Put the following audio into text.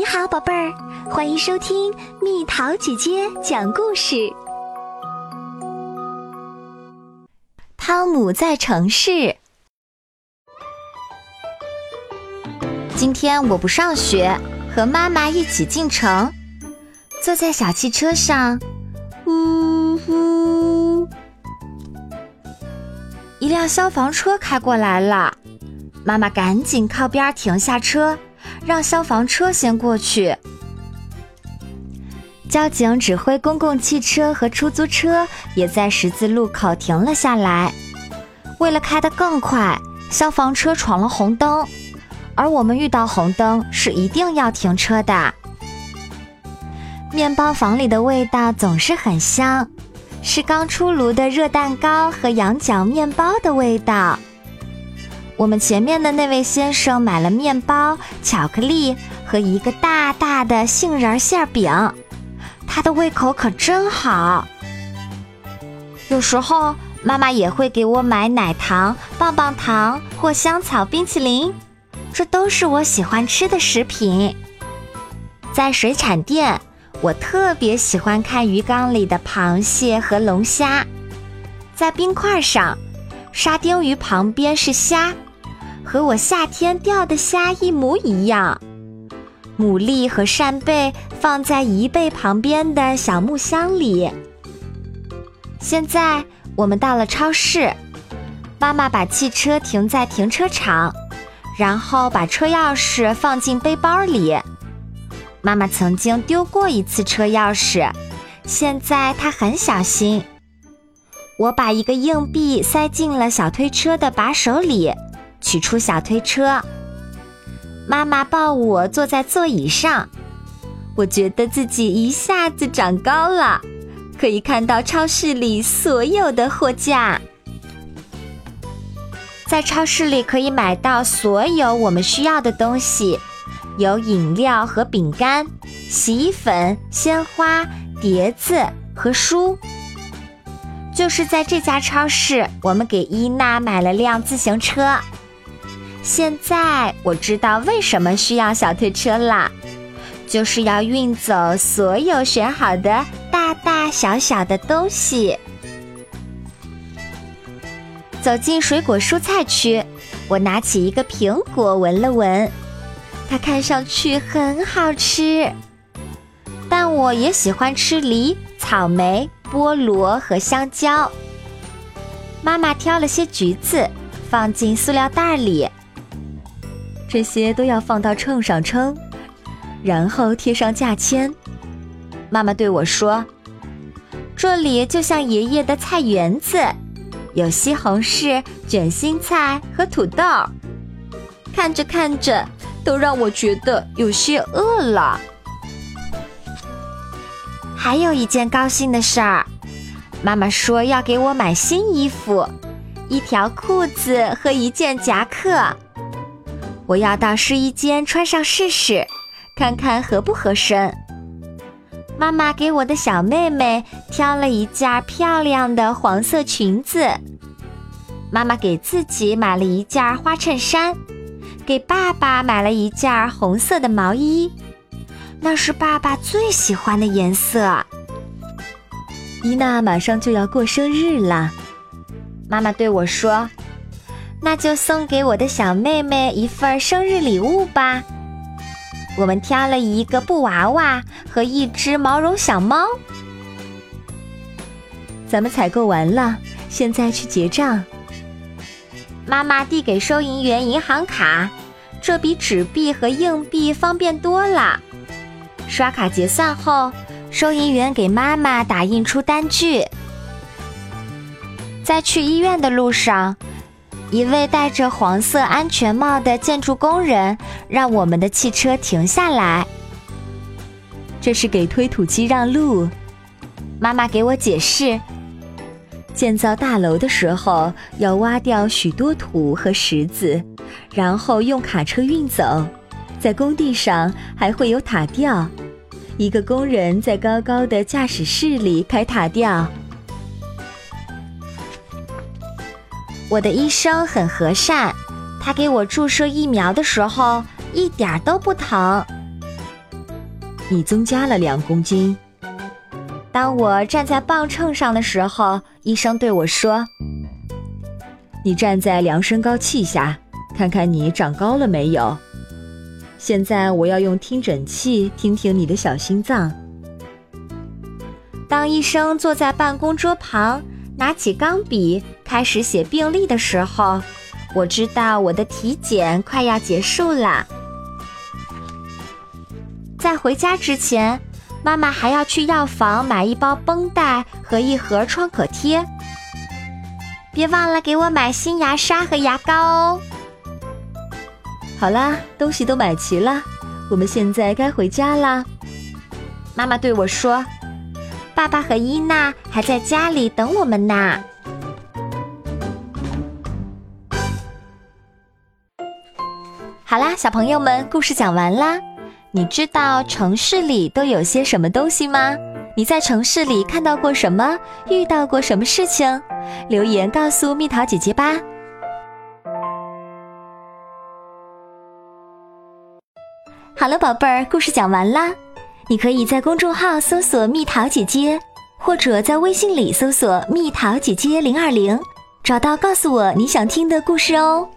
好，宝贝儿，欢迎收听蜜桃姐姐讲故事。汤姆在城市。今天我不上学，和妈妈一起进城，坐在小汽车上，呼呼，一辆消防车开过来了，妈妈赶紧靠边停下车，让消防车先过去。交警指挥公共汽车和出租车也在十字路口停了下来。为了开得更快，消防车闯了红灯，而我们遇到红灯是一定要停车的。面包房里的味道总是很香，是刚出炉的热蛋糕和羊角面包的味道。我们前面的那位先生买了面包、巧克力和一个大大的杏仁馅饼，他的胃口可真好。有时候妈妈也会给我买奶糖、棒棒糖或香草冰淇淋，这都是我喜欢吃的食品。在水产店，我特别喜欢看鱼缸里的螃蟹和龙虾。在冰块上，沙丁鱼旁边是虾，和我夏天钓的虾一模一样。牡蛎和扇贝放在贻贝旁边的小木箱里。现在我们到了超市，妈妈把汽车停在停车场，然后把车钥匙放进背包里。妈妈曾经丢过一次车钥匙，现在她很小心。我把一个硬币塞进了小推车的把手里，取出小推车。妈妈抱我坐在座椅上，我觉得自己一下子长高了，可以看到超市里所有的货架。在超市里可以买到所有我们需要的东西，有饮料和饼干、洗衣粉、鲜花、碟子和书。就是在这家超市，我们给伊娜买了辆自行车。现在我知道为什么需要小推车了，就是要运走所有选好的大大小小的东西。走进水果蔬菜区，我拿起一个苹果闻了闻，它看上去很好吃。但我也喜欢吃梨、草莓、菠萝和香蕉。妈妈挑了些橘子，放进塑料袋里。这些都要放到秤上称，然后贴上价签。妈妈对我说，这里就像爷爷的菜园子，有西红柿、卷心菜和土豆。看着看着，都让我觉得有些饿了。还有一件高兴的事儿，妈妈说要给我买新衣服，一条裤子和一件夹克。我要到试衣间穿上试试，看看合不合身。妈妈给我的小妹妹挑了一件漂亮的黄色裙子，妈妈给自己买了一件花衬衫，给爸爸买了一件红色的毛衣，那是爸爸最喜欢的颜色。伊娜马上就要过生日了，妈妈对我说，那就送给我的小妹妹一份生日礼物吧。我们挑了一个布娃娃和一只毛绒小猫。咱们采购完了，现在去结账。妈妈递给收银员银行卡，这比纸币和硬币方便多了。刷卡结算后，收银员给妈妈打印出单据。在去医院的路上，一位戴着黄色安全帽的建筑工人让我们的汽车停下来。这是给推土机让路，妈妈给我解释。建造大楼的时候要挖掉许多土和石子，然后用卡车运走。在工地上还会有塔吊，一个工人在高高的驾驶室里开塔吊。我的医生很和善，他给我注射疫苗的时候一点都不疼。 你增加了2公斤。 当我站在磅秤上的时候，医生对我说： 你站在量身高器下，看看你长高了没有。现在我要用听诊器听听你的小心脏。 当医生坐在办公桌旁，拿起钢笔开始写病历的时候，我知道我的体检快要结束了。在回家之前，妈妈还要去药房买一包绷带和一盒创可贴。别忘了给我买新牙刷和牙膏哦。 好啦，东西都买齐了，我们现在该回家啦。 妈妈对我说，爸爸和伊娜还在家里等我们呢。好啦，小朋友们，故事讲完啦。你知道城市里都有些什么东西吗？你在城市里看到过什么？遇到过什么事情？留言告诉蜜桃姐姐吧。好了，宝贝儿，故事讲完啦。你可以在公众号搜索蜜桃姐姐，或者在微信里搜索蜜桃姐姐020，找到告诉我你想听的故事哦。